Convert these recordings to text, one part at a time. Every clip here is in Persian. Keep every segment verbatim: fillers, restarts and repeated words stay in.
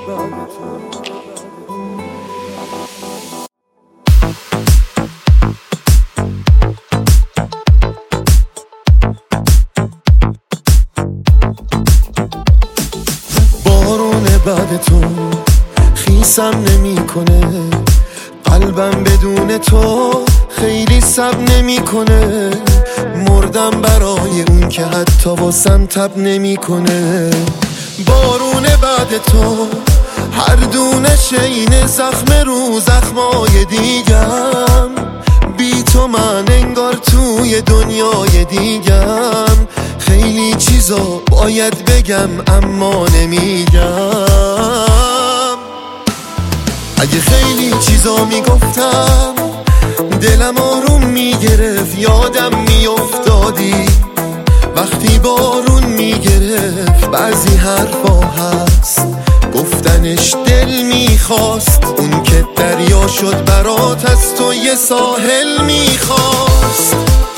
بارون بعد تو خیسم نمیکنه، قلبم بدون تو خیلی صبر نمیکنه. مردم برای اون که حتی واسم تب نمیکنه. بارون بعد تو هر دونه شین زخم رو زخمای دیگم. بی تو من انگار توی دنیای دیگم. خیلی چیزا باید بگم اما نمیگم. اگه خیلی چیزا میگفتم دلم آروم میگرفت، یادم میافتادی وقتی بارون میگرفت. بعضی حرفا هست گفتنش دل میخواست، اون که دریا شد برات از تو یه ساحل میخواست.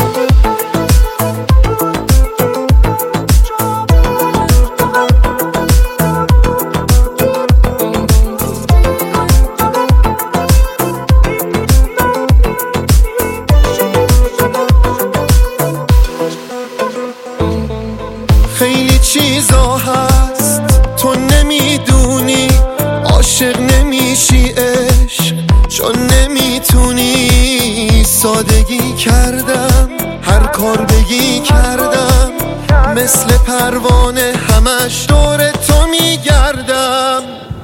خیلی چیزا هست تو نمیدونی، عاشق نمیشی عشق چون نمیتونی. سادگی کردم هر کار بگی کردم، مثل پروانه همش دور تو میگردم.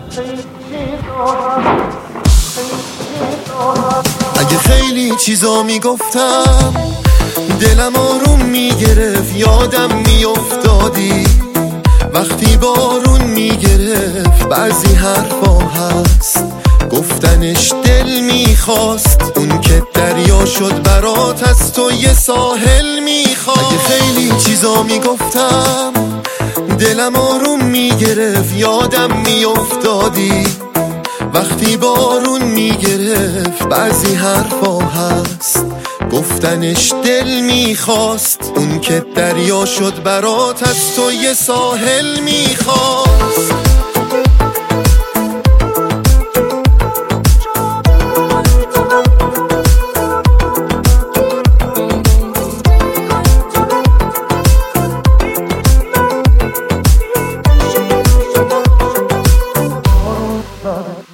اگه خیلی چیزا میگفتم دلم آروم میگرفت، یادم میافتادی وقتی بارون میگرفت. بعضی حرفا هست گفتنش دل میخواست، اون که دریا شد برات از تو یه ساحل میخواست. اگه خیلی چیزا میگفتم دلم آروم میگرفت، یادم میافتادی وقتی بارون میگرفت. بعضی حرفا هست گفتنش دل میخواست، اون که دریا شد برات از تو یه ساحل میخواست. Love it.